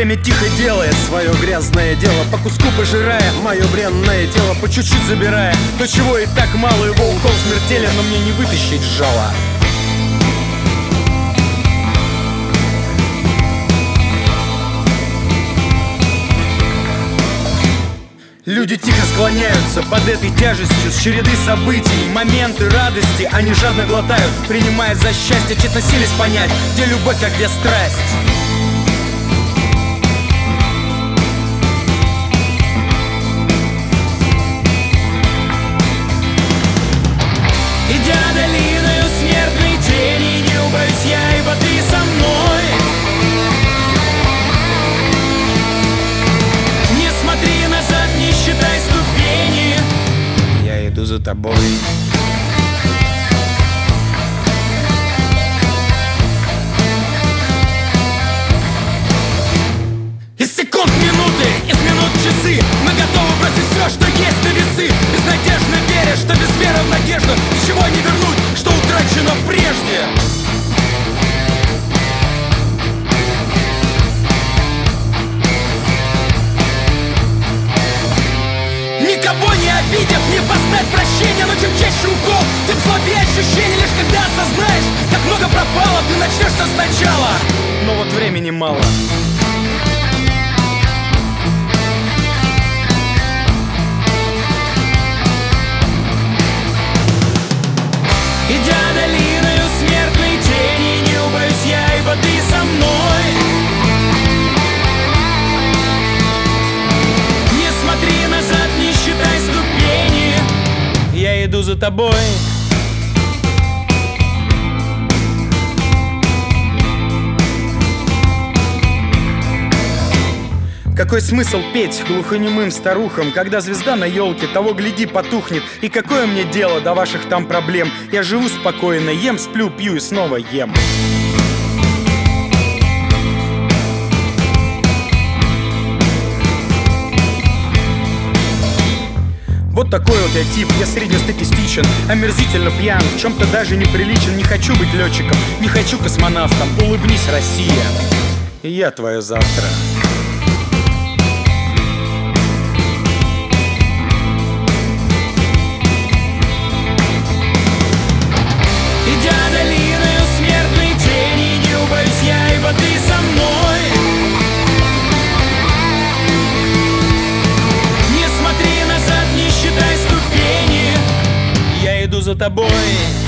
время тихо делает свое грязное дело, по куску пожирая мое бренное тело, по чуть-чуть забирая то, чего и так мало. Его укол смертелен, но мне не вытащить жало. Люди тихо склоняются под этой тяжестью с череды событий. Моменты радости они жадно глотают, принимая за счастье, тщетно силясь понять, где любовь, а где страсть. Идя долиною смертной тени, не убоюсь я, ибо ты со мной. Не смотри назад, не считай ступени, я иду за тобой. Из секунд минуты, из минут часы, мы готовы бросить все, что есть на весы, безнадежно веря, что без веры в надежду ничего не вернуть, что утрачено прежде. Никого не обидев, не поставь прощения, но чем чаще укол, тем слабее ощущение. Лишь когда осознаешь, как много пропало, ты начнешь все сначала. Но вот времени мало. Идя долиною смертной тени, не убоюсь я, ибо ты со мной. Не смотри назад, не считай ступени, я иду за тобой. Какой смысл петь глухонемым старухам, когда звезда на елке, того гляди, потухнет? И какое мне дело до ваших там проблем? Я живу спокойно, ем, сплю, пью и снова ем. Вот такой вот я тип, я среднестатистичен, омерзительно пьян, в чем-то даже неприличен. Не хочу быть летчиком, не хочу космонавтом. Улыбнись, Россия, и я твое завтра. Идя долиною смертной тени, не убоюсь я, ибо ты со мной. Не смотри назад, не считай ступени, я иду за тобой.